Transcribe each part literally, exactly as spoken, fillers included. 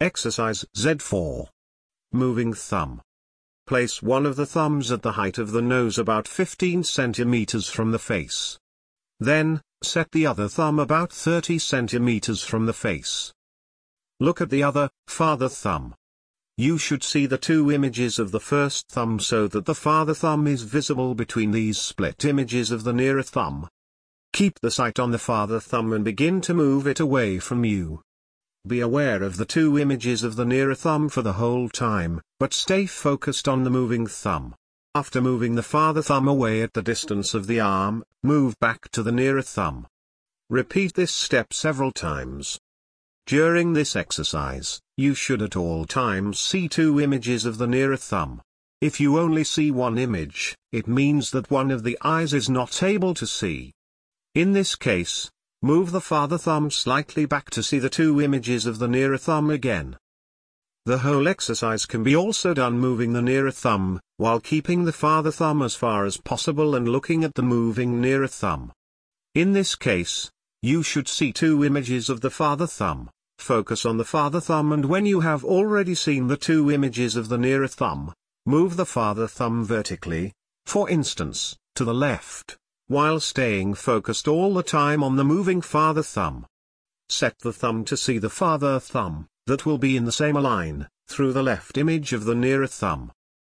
Exercise Z four. Moving thumb. Place one of the thumbs at the height of the nose about fifteen centimeters from the face. Then, set the other thumb about thirty centimeters from the face. Look at the other, farther thumb. You should see the two images of the first thumb so that the farther thumb is visible between these split images of the nearer thumb. Keep the sight on the farther thumb and begin to move it away from you. Be aware of the two images of the nearer thumb for the whole time, but stay focused on the moving thumb. After moving the farther thumb away at the distance of the arm, move back to the nearer thumb. Repeat this step several times. During this exercise, you should at all times see two images of the nearer thumb. If you only see one image, it means that one of the eyes is not able to see. In this case, move the farther thumb slightly back to see the two images of the nearer thumb again. The whole exercise can be also done moving the nearer thumb, while keeping the farther thumb as far as possible and looking at the moving nearer thumb. In this case, you should see two images of the farther thumb. Focus on the farther thumb, and when you have already seen the two images of the nearer thumb, move the farther thumb vertically, for instance, to the left, while staying focused all the time on the moving farther thumb. Set the thumb to see the farther thumb, that will be in the same line, through the left image of the nearer thumb.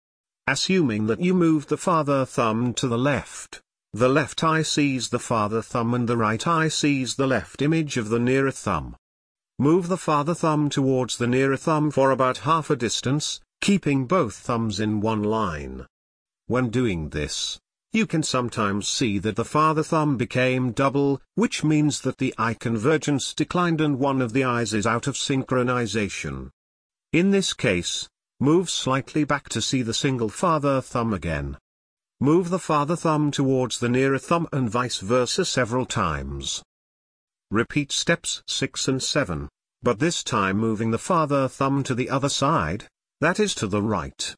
Assuming that you moved the farther thumb to the left, the left eye sees the farther thumb and the right eye sees the left image of the nearer thumb. Move the farther thumb towards the nearer thumb for about half a distance, keeping both thumbs in one line. When doing this, you can sometimes see that the farther thumb became double, which means that the eye convergence declined and one of the eyes is out of synchronization. In this case, move slightly back to see the single farther thumb again. Move the farther thumb towards the nearer thumb and vice versa several times. Repeat steps six and seven, but this time moving the farther thumb to the other side, that is to the right.